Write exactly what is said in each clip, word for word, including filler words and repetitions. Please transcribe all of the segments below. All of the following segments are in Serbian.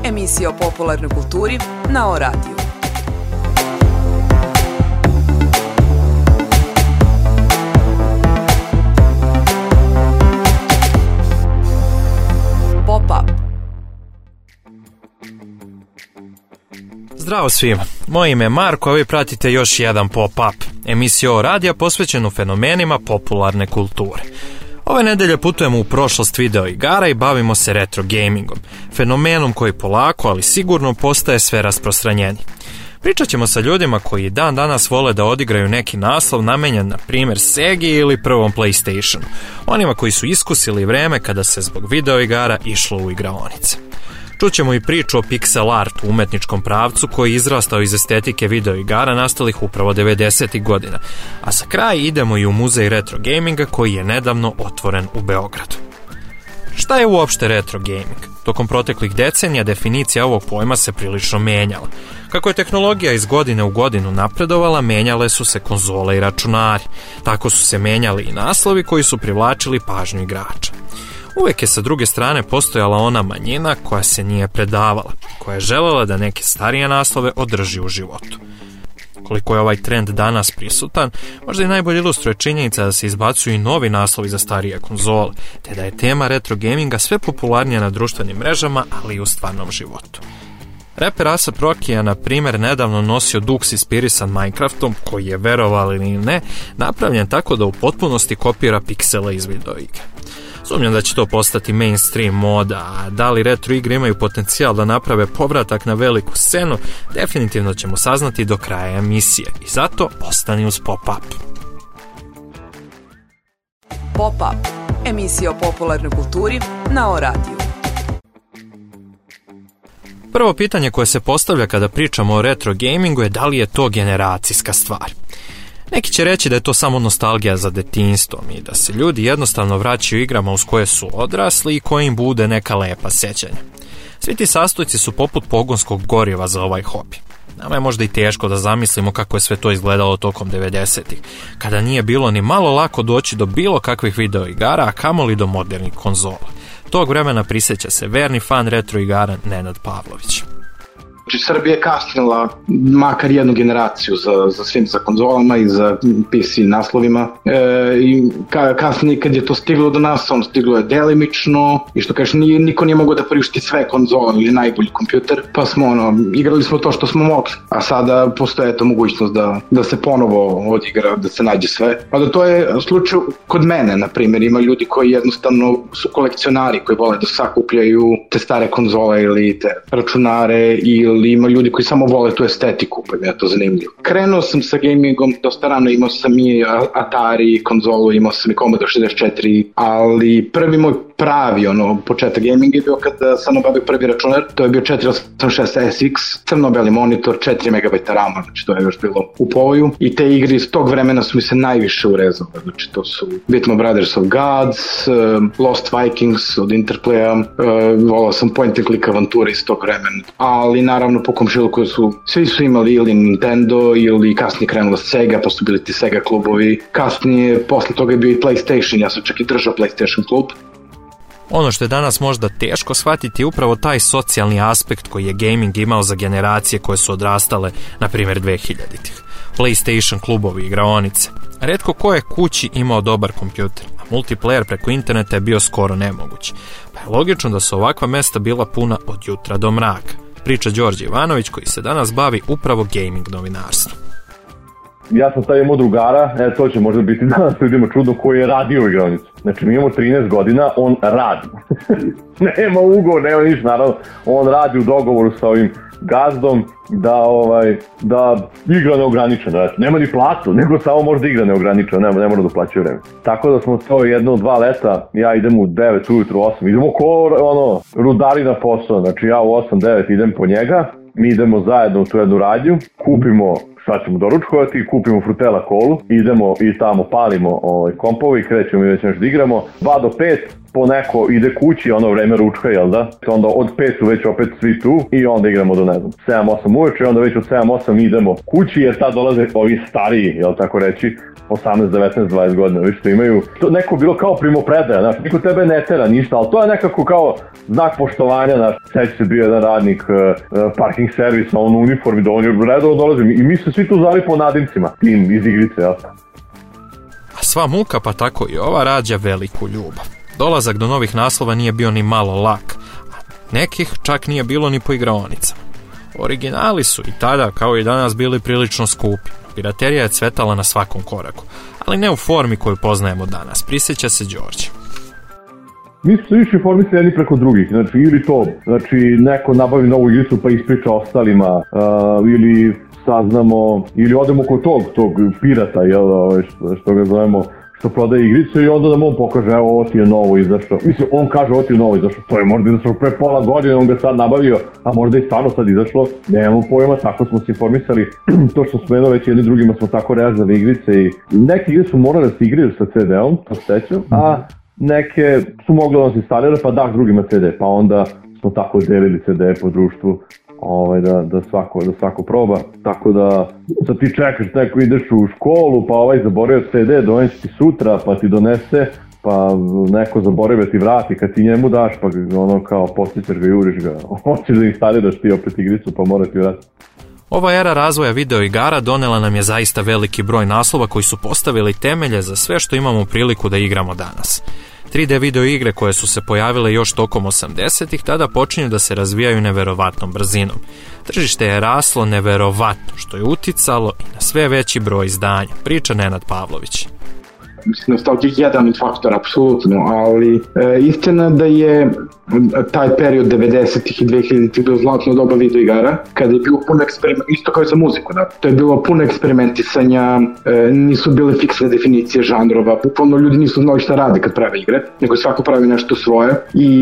emisija o popularnoj kulturi na O radiju. Pop-up. Zdravo svima, moje ime je Marko, a vi pratite još jedan Pop-up, emisiju O radija posvećenu fenomenima popularne kulture. Ove nedelje putujemo u prošlost video igara i bavimo se retro gamingom, fenomenom koji polako, ali sigurno postaje sve rasprostranjeniji. Pričat ćemo sa ljudima koji dan danas vole da odigraju neki naslov namenjen na primjer Segi ili prvom PlayStationu, onima koji su iskusili vreme kada se zbog video igara išlo u igraonice. Čućemo i priču o pixel artu, umetničkom pravcu koji je izrastao iz estetike video igara nastalih upravo devedesetih godina, a za kraj idemo i u muzej retro gaminga koji je nedavno otvoren u Beogradu. Šta je uopšte retro gaming? Tokom proteklih decenija definicija ovog pojma se prilično menjala. Kako je tehnologija iz godine u godinu napredovala, menjale su se konzole i računari. Tako su se menjali i naslovi koji su privlačili pažnju igrača. Uvijek je sa druge strane postojala ona manjina koja se nije predavala, koja je želela da neke starije naslove održi u životu. Koliko je ovaj trend danas prisutan, možda i najbolje ilustruje činjenica da se izbacuju i novi naslovi za starije konzole, te da je tema retro gaminga sve popularnija na društvenim mrežama, ali i u stvarnom životu. Raper A$ap Rocky je, na primjer, nedavno nosio Dux inspirisan Minecraftom, koji je, verovali ili ne, napravljen tako da u potpunosti kopira piksele iz video igre. Sumnjam da će to postati mainstream moda, a da li retro igre imaju potencijal da naprave povratak na veliku scenu, definitivno ćemo saznati do kraja emisije i zato ostani uz Pop-up. Pop-up, emisija o popularnoj kulturi na O radiju. Prvo pitanje koje se postavlja kada pričamo o retro gamingu je da li je to generacijska stvar. Neki će reći da je to samo nostalgija za detinjstvom i da se ljudi jednostavno vraćaju igrama uz koje su odrasli i koje im bude neka lepa sjećanja. Svi ti sastojci su poput pogonskog goriva za ovaj hobi. Nama je možda i teško da zamislimo kako je sve to izgledalo tokom devedesetih, kada nije bilo ni malo lako doći do bilo kakvih video igara, a kamoli do modernih konzola. Tog vremena prisjeća se verni fan retro igara Nenad Pavlović. Znači, Srbija je kasnila makar jednu generaciju za, za svim za konzolama i za P C naslovima. E, i ka, kasnije kad je to stiglo do nas, on stiglo je delimično i što kažeš, nije, niko nije mogao da priušti sve konzole ili najbolji kompjuter, pa smo ono, igrali smo to što smo mogli, a sada postoje to mogućnost da, da se ponovo odigra, da se nađe sve. A da to je slučaj kod mene, na primjer, ima ljudi koji jednostavno su kolekcionari, koji vole da sakupljaju te stare konzole ili te računare ili ili ima ljudi koji samo vole tu estetiku, pa mi je to zanimljivo. Krenuo sam sa gamingom dosta rano, imao sam i Atari konzolu, imao sam i Commodore šezdeset četiri, ali prvi moj pravi ono, početak gaminga je bio kada sam nabavio prvi računar, to je bio četiri osam šest S X, crno-beli monitor, četiri megabajta rama, znači to je još bilo u povoju i te igre iz tog vremena su mi se najviše urezale, znači to su Bitmo Brothers of Gods, uh, Lost Vikings od Interplaya, uh, volao sam point and click avanture iz tog vremena, ali naravno po komšiluku su, svi su imali ili Nintendo ili kasnije krenula Sega, pa su bili ti Sega klubovi, kasnije posle toga je bio i PlayStation, ja sam čak i držao PlayStation klub. Ono što je danas možda teško shvatiti je upravo taj socijalni aspekt koji je gaming imao za generacije koje su odrastale, na primjer dvehiljaditih. PlayStation klubovi, igraonice. Retko ko je kući imao dobar kompjuter, a multiplayer preko interneta je bio skoro nemoguć. Pa je logično da su ovakva mesta bila puna od jutra do mraka. Priča Đorđe Ivanović koji se danas bavi upravo gaming novinarstvom. Ja sam stavio drugara, e, to će možda biti danas ljudima čudno, koji je radio u igronicu. Znači mi imamo trinaest godina, on radi. Nema ugovor, nema ništa, naravno. On radi u dogovoru sa ovim gazdom da ovaj da igra neograničeno. Znači, nema ni platu, nego samo može da igra neograničeno, ne, ne mora da plaća vreme. Tako da smo to jedno, dva leta, ja idem u devet ujutru, osam, idemo ko ono, rudari na posao, znači ja u osam devet idem po njega, mi idemo zajedno u tu jednu radnju, kupimo sad ćemo doručkovati, kupimo frutela kolu, idemo i tamo palimo ovaj, kompove i krećemo i već nešto da igramo. dva do pet, po neko ide kući, ono vreme ručka, jel da? Onda od pet su već opet svi tu i onda igramo do, ne znam, sedam osam uveče i onda već od sedam osam idemo kući jer tad dolaze ovi stariji, jel tako reći, osamnaest, devetnaest, dvadeset godina, vi što imaju. To neko bilo kao primopredaja, znaš, niko tebe ne tera ništa, ali to je nekako kao znak poštovanja, znaš, seći se bio jedan radnik uh, parking servisa, on u uniformi, da on je redovno dolazi i mi se svi tu zvali po nadimcima, tim iz igrice, jel? A sva muka, pa tako i ova, rađa veliku ljubav. Dolazak do novih naslova nije bio ni malo lak, nekih čak nije bilo ni po igraonicama. Originali su i tada, kao i danas, bili prilično skupi. Piraterija je cvetala na svakom koraku, ali ne u formi koju poznajemo danas, prisjeća se Đorđe. Mi smo išli formisali jedni preko drugih, znači ili to, znači neko nabavi novu igricu pa ispriča ostalima, uh, ili saznamo, ili odemo kod tog, tog pirata, jel, što, što ga zovemo, što prodaje igrice i onda nam on pokaže, evo ovo ti je novo izašlo. Mislim, on kaže ovo ti je novo izašlo, to je možda izašlo pre pola godine, on ga sad nabavio, a možda i stvarno sad izašlo, nemamo pojma, tako smo se informisali, to što smo jedno već jedni drugima smo tako rezali igrice i neke igre su morale da se igraju sa ce de-om, to sećam, a neke su mogli da se instalira pa daš drugima ce de, pa onda smo tako delili ce de po društvu. Ovaj, da, da, svako, da svako proba, tako da sad ti čekaš, neko ideš u školu, pa ovaj zaboravio ce de, donesi ti sutra, pa ti donese, pa neko zaboravio ti vrati, kad ti njemu daš, pa ono kao posjećaš ga i uriš ga, hoćeš da instaliraš ti opet igricu, pa mora ti vrati. Ova era razvoja videoigara donela nam je zaista veliki broj naslova koji su postavili temelje za sve što imamo priliku da igramo danas. tri de videoigre koje su se pojavile još tokom osamdesetih tada počinju da se razvijaju neverovatnom brzinom. Tržište je raslo neverovatno, što je uticalo i na sve veći broj izdanja, priča Nenad Pavlović. Mislim, nostalgija je jedan od faktora, apsolutno, ali e, istina da je taj period devedesetih i dvehiljaditih bio zlatno doba videoigara, kada je bilo puno eksperimenta, isto kao i za muziku, da, to je bilo puno eksperimentisanja, e, nisu bile fiksne definicije žanrova, bukvalno ljudi nisu znali šta rade kad prave igre, nego svako pravi nešto svoje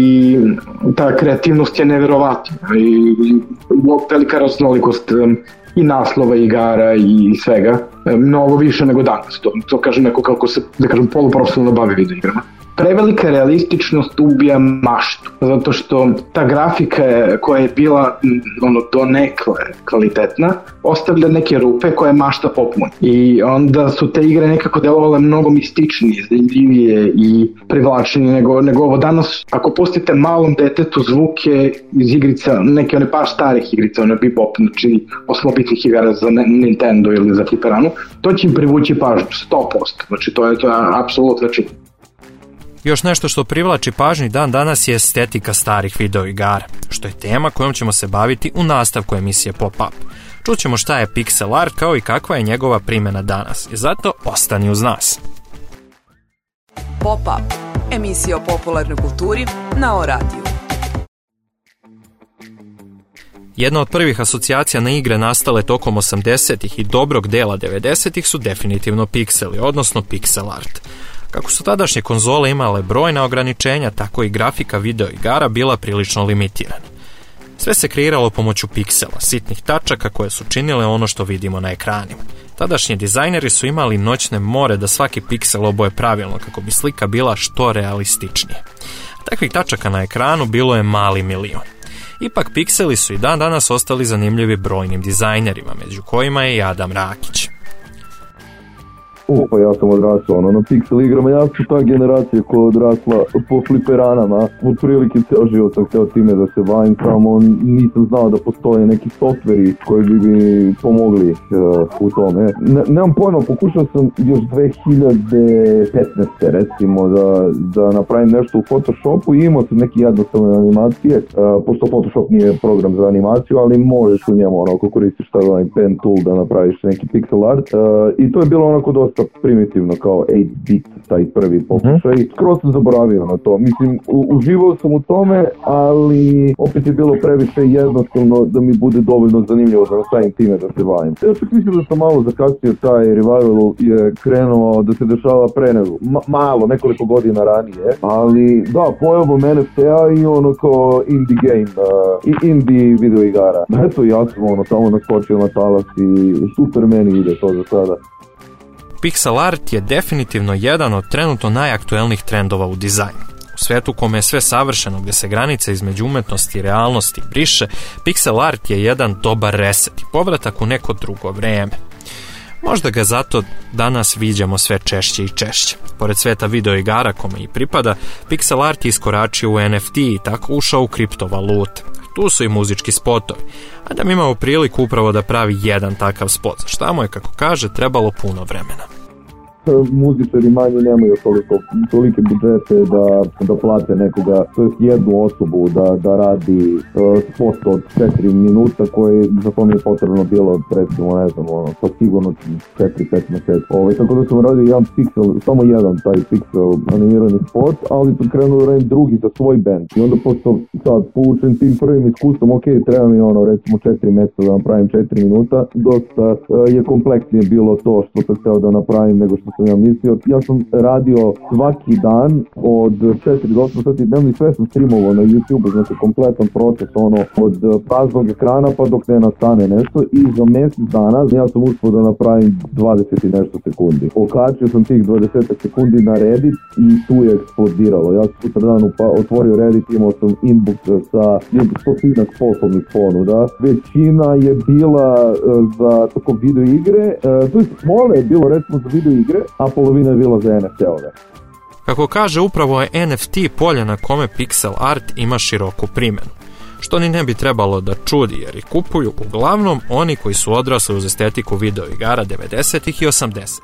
i ta kreativnost je neverovatna i, i velika raznolikost i naslova igara i svega, mnogo više nego danas, to, to kaže neko kako se, da kažem, poluprofesionalno bavi videoigrama. Prevelika realističnost ubija maštu, zato što ta grafika koja je bila ono, donekle kvalitetna, ostavlja neke rupe koje mašta popuni. I onda su te igre nekako delovale mnogo mističnije, zanimljivije i privlačnije nego, nego ovo danas. Ako pustite malom detetu zvuke iz igrica, neke one par starih igrica, one Bebop, znači osmobitnih igara za Nintendo ili za Fliperanu, to će im privući pažnju, sto posto. Znači to je, to je apsolutno činno. Još nešto što privlači pažnju dan danas je estetika starih videoigara, što je tema kojom ćemo se baviti u nastavku emisije Pop-Up. Čućemo šta je pixel art kao i kakva je njegova primjena danas i zato ostani uz nas. Pop-Up, emisija o popularnoj kulturi na O radiju. Jedna od prvih asocijacija na igre nastale tokom osamdesetih i dobrog dela devedesetih su definitivno pikseli, odnosno pixel art. Kako su tadašnje konzole imale brojna ograničenja, tako i grafika videoigara bila prilično limitirana. Sve se kreiralo pomoću piksela, sitnih tačaka koje su činile ono što vidimo na ekranima. Tadašnji dizajneri su imali noćne more da svaki piksel oboje pravilno kako bi slika bila što realističnije. A takvih tačaka na ekranu bilo je mali milion. Ipak pikseli su i dan danas ostali zanimljivi brojnim dizajnerima, među kojima je i Adam Rakić. O, pa ja sam odrasao ono, na pixel igrama, ja sam ta generacija koja je odrasla po fliperanama, od prilike ceo život sam hteo time da se bavim, samo nisam znao da postoje neki softveri koji bi mi pomogli uh, u tome. Ne, nemam pojma, pokušao sam još dve hiljade petnaeste recimo da, da napravim nešto u Photoshopu i imao sam neke jednostavne animacije, uh, pošto Photoshop nije program za animaciju, ali možeš u njemu ono, ako koristiš taj onaj pen tool da napraviš neki pixel art uh, i to je bilo onako dosta primitivno kao osam bit, taj prvi pokušaj. Mm-hmm. Skoro sam zaboravio na to. Mislim, u, uživao sam u tome, ali opet je bilo previše jednostavno da mi bude dovoljno zanimljivo da nastavim time da se bavim. Ja čak mislim da sam malo zakasnio, taj revival je krenuo da se dešava pre nego, ma, malo, nekoliko godina ranije, ali da, pojavom en ef te-a i ono kao indie game, uh, i indie video igara. Eto, ja sam ono tamo naskočio na talas i super meni ide to za sada. Pixel art je definitivno jedan od trenutno najaktuelnijih trendova u dizajnu. U svijetu kome je sve savršeno, gdje se granica između umetnosti i realnosti briše, pixel art je jedan dobar reset i povratak u neko drugo vrijeme. Možda ga zato danas viđamo sve češće i češće. Pored sveta videoigara kome i pripada, pixel art je iskoračio u N F T i tako ušao u kriptovalute. Tu su i muzički spotovi. A da mi imamo priliku upravo da pravi jedan takav spot, za šta mu je, kako kaže, trebalo puno vremena. Muzičari manje nemaju toliko, tolike budžete da, da plate nekoga, to je jednu osobu da, da radi uh, spot od četiri minuta koje za to mi je potrebno bilo, recimo, ne znam, ono, pa sigurno četiri pet mjeseci. Ovaj, tako da sam radio jedan pixel, samo jedan taj pixel animirani spot, ali sam krenuo da radim drugi za svoj band. I onda pošto sad poučen tim prvim iskustvom, ok, treba mi ono, recimo četiri mjeseca da napravim četiri minuta, dosta uh, je kompleksnije bilo to što sam htio da napravim nego što sam ja mislio. Ja sam radio svaki dan od četiri do osam sati dnevno i sve sam streamovao na YouTube, znači kompletan proces, ono, od praznog ekrana pa dok ne nastane nešto, i za mjesec dana ja sam uspio da napravim dvadeset i nešto sekundi. Okačio sam tih dvadeset sekundi na Reddit i tu je eksplodiralo. Ja sam sutra dan upa- otvorio Reddit, imao sam inbox sa stotinak poslovnih ponuda. Većina je bila uh, za tako video igre, uh, to je smole je bilo recimo za video igre, a polovina je bila za N F T-ove. Kako kaže, upravo je N F T polje na kome pixel art ima široku primjenu. Što ni ne bi trebalo da čudi, jer ih kupuju uglavnom oni koji su odrasli uz estetiku videoigara devedesetih i osamdesetih.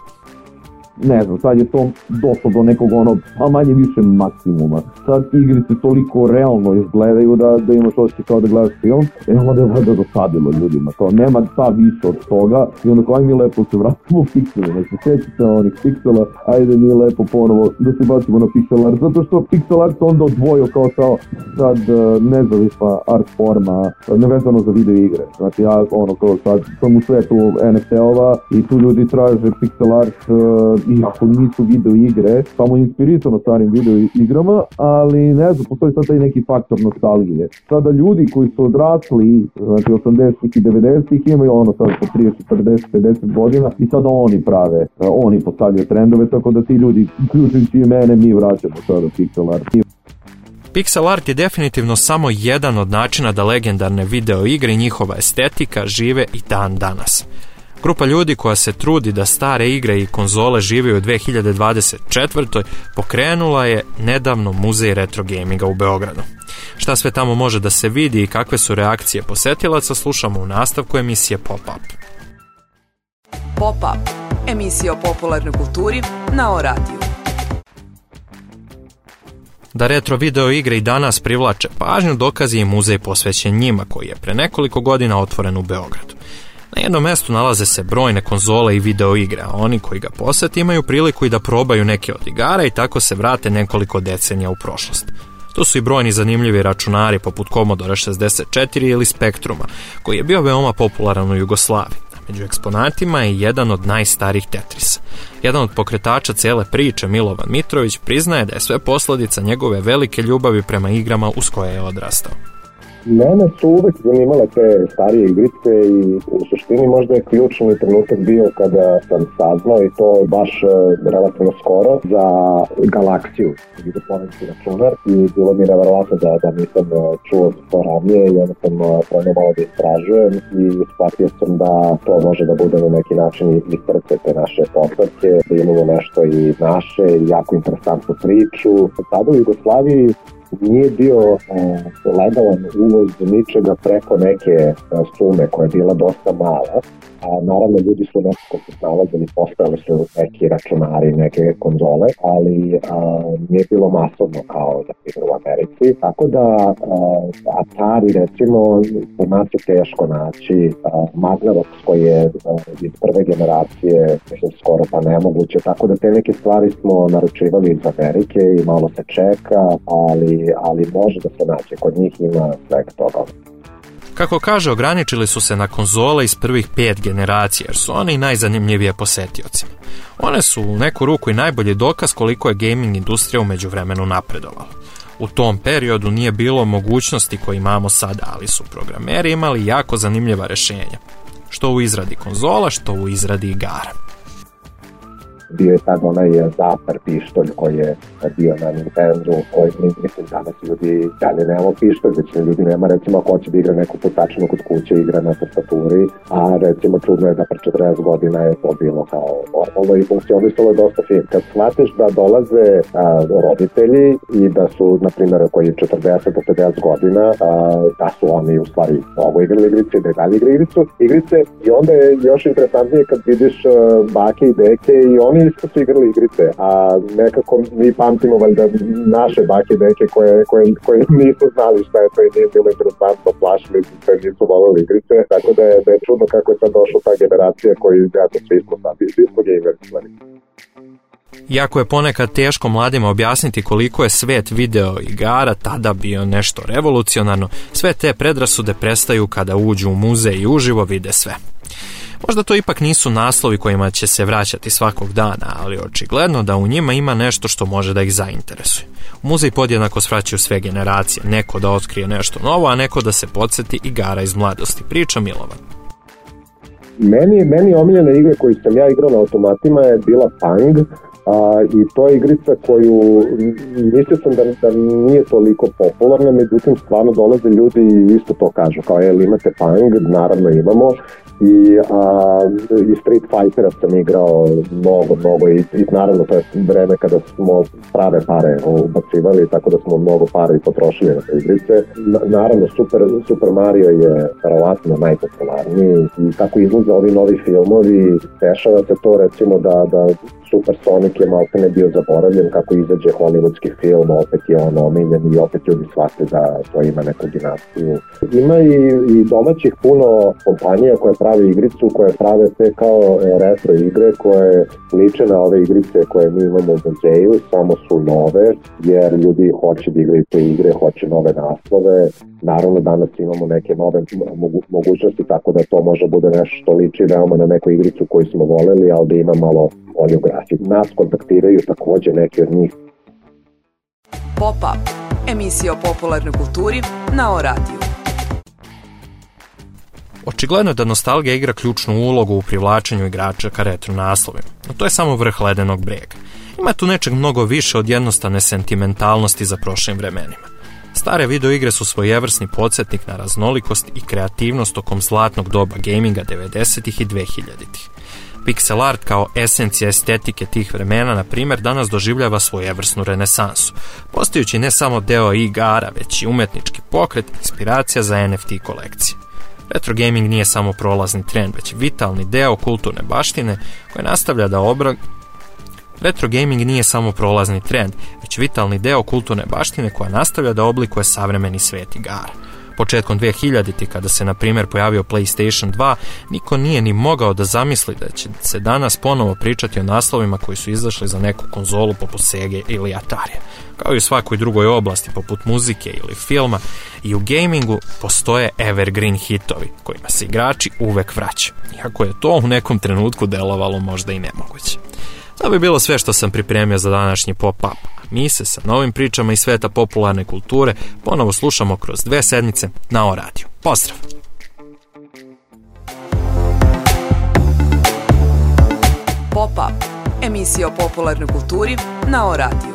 Ne znam, sad je to došlo do nekog ono, a manje više maksimuma. Sad igrice toliko realno izgledaju da, da imaš osjećaj kao da gledaš film, i onda je valjda dosadilo ljudima. To nema ta više od toga, i onda kao aj mi lepo se vratimo u piksele, znači sjećate onih piksela, ajde mi lepo ponovo da se bacimo na pixel art, zato što pixel art onda odvojio kao kao sad nezavisna art forma, nevezano za video igre. Znači ja ono kao sad sam u svetu N F T-ova i tu ljudi traže pixel art i ako nisu video igre, samo inspirisano starim video igrama, ali ne znam, postoji sad taj neki faktor nostalgije. Sada ljudi koji su odrasli, znači osamdesetih i devedesetih, imaju ono sad po trideset, četrdeset, pedeset godina i sada oni prave, oni postavljaju trendove, tako da ti ljudi, uključujući i mene, mi vraćamo sada pixel art. Pixel art je definitivno samo jedan od načina da legendarne video igre i njihova estetika žive i dan danas. Grupa ljudi koja se trudi da stare igre i konzole žive u dve hiljade dvadeset četvrtoj pokrenula je nedavno muzej retro gaminga u Beogradu. Šta sve tamo može da se vidi i kakve su reakcije posetilaca, slušamo u nastavku emisije Pop-up. Pop-up, emisija o popularnoj kulturi na O radiju. Da retro video igre i danas privlače pažnju, dokaz je i muzej posvećen njima, koji je pre nekoliko godina otvoren u Beogradu. Na jednom mjestu nalaze se brojne konzole i video igre, a oni koji ga posjete imaju priliku i da probaju neke od igara i tako se vrate nekoliko decenija u prošlost. Tu su i brojni zanimljivi računari poput Commodore šezdeset četiri ili Spectruma, koji je bio veoma popularan u Jugoslaviji. Među eksponatima je jedan od najstarijih Tetrisa. Jedan od pokretača cijele priče, Milovan Mitrović, priznaje da je sve posljedica njegove velike ljubavi prema igrama uz koje je odrastao. Mene su uvek zanimale te starije igrice i u suštini možda je ključni trenutak bio kada sam saznao, i to baš relativno skoro, za Galaksiju, videofonetski računar, i bilo mi neverovatno da, da nisam čuo to ranije i onda sam krenuo malo da istražujem i shvatio sam da to može da bude na neki način i srce te naše postavke, da imamo nešto i naše, jako interesantnu priču. Sada u Jugoslaviji nije bio uh, legalan uvoz ničega preko neke uh, sume koja je bila dosta mala. A naravno ljudi su nekako se snalazili, postojali su neki računari, neke konzole, ali a, nije bilo masovno kao da primjer u Americi. Tako da a, Atari recimo u nas je teško naći, a, Magnavox koji je a, iz prve generacije, mislim skoro pa nemoguće, tako da te neke stvari smo naručivali iz Amerike i malo se čeka, ali, ali može da se naći, kod njih ima sveg toga. Kako kaže, ograničili su se na konzole iz prvih pet generacija, jer su one i najzanimljivije posetiocima. One su u neku ruku i najbolji dokaz koliko je gaming industrija u međuvremenu napredovala. U tom periodu nije bilo mogućnosti koje imamo sada, ali su programeri imali jako zanimljiva rješenja. Što u izradi konzola, što u izradi igara. bio je tad onaj Zapper pištolj koji je bio na Nintendo, koji mislim danas ljudi dalje nemamo pištolj, već ljudi nema, recimo ako hoće da igra neku putačinu kod kuće, igra na tastaturi, a recimo čudno je da pre četrdeset godina je to bilo kao normalno i funkcionisalo je dosta fin. Kad shvatiš da dolaze a, roditelji i da su, na primjer, koji četrdeset do pedeset godina, a, da su oni u stvari mnogo igrali igrice, da je dalje igra igricu, igrice i onda je još interesantnije kad vidiš a, bake i deke i oni isto su igrali igrice, a nekako mi pamtimo valjda naše bake i deke koje, koje, koje nisu znali šta je to i nije bilo interesantno, plašili se, nisu volili igrice, tako da je, da je čudno kako je sad došla ta generacija koji, eto, svi smo sad i svi smo gameri. Iako je ponekad teško mladima objasniti koliko je svet video igara tada bio nešto revolucionarno, sve te predrasude prestaju kada uđu u muzej i uživo vide sve. Možda to ipak nisu naslovi kojima će se vraćati svakog dana, ali očigledno da u njima ima nešto što može da ih zainteresuje. U muzej podjednako svraćaju sve generacije, neko da otkrije nešto novo, a neko da se podsjeti igara iz mladosti. Priča Milovan. Meni, meni omiljena igra koju sam ja igrao na automatima je bila Pang. A, i to je igrica koju mislio sam da, da nije toliko popularna, međutim stvarno dolaze ljudi i isto to kažu, kao je imate Pang, naravno imamo i, a, i Street Fightera sam igrao mnogo, mnogo i, i naravno to je vreme kada smo prave pare ubacivali, tako da smo mnogo para i potrošili na te igrice. Na, naravno Super, Super Mario je verovatno najpopularniji i kako izlaze ovi novi filmovi, dešava se to recimo da, da Super Sonic je malo ne bio zaboravljen, kako izađe hollywoodski film, opet je on omiljen i opet ljudi shvate da to ima neku dinastiju. Ima i, i domaćih puno kompanija koje prave igricu, koje prave sve kao retro igre, koje liče na ove igrice koje mi imamo u muzeju, samo su nove, jer ljudi hoće da igraju te igre, hoće nove naslove. Naravno, danas imamo neke nove mogu, mogućnosti, tako da to može bude nešto što liči veoma na neku igricu koju smo voleli, ali da ima malo bolju grafiku. Nas kontaktiraju takođe neki od njih. Pop-up. Emisija o popularnoj kulturi na O radiju. Očigledno je da nostalgija igra ključnu ulogu u privlačenju igrača ka retro naslovima, no to je samo vrh ledenog brega. Ima tu nečeg mnogo više od jednostavne sentimentalnosti za prošlim vremenima. Stare videoigre su svojevrsni podsjetnik na raznolikost i kreativnost tokom zlatnog doba gaminga devedesetih i dvehiljaditih. Pixel art kao esencija estetike tih vremena, na primjer, danas doživljava svojevrsnu renesansu, postajući ne samo deo igara, već i umetnički pokret, inspiracija za N F T kolekcije. Retro gaming nije samo prolazni trend, već vitalni deo kulturne baštine koja nastavlja da obra... Retro gaming nije samo prolazni trend, već vitalni deo kulturne baštine koja nastavlja da oblikuje savremeni svet igara. Početkom dvehiljaditih, kada se na primjer pojavio PlayStation dva, niko nije ni mogao da zamisli da će se danas ponovo pričati o naslovima koji su izašli za neku konzolu poput Sega ili Atarija. Kao i u svakoj drugoj oblasti poput muzike ili filma, i u gamingu postoje evergreen hitovi kojima se igrači uvek vraćaju, iako je to u nekom trenutku delovalo možda i nemoguće. To bi bilo sve što sam pripremio za današnji pop-up. Mi se sa novim pričama iz sveta popularne kulture ponovo slušamo kroz dve sedmice na O radiju. Pozdrav! Pop-up. Emisija o popularnoj kulturi na O radiju.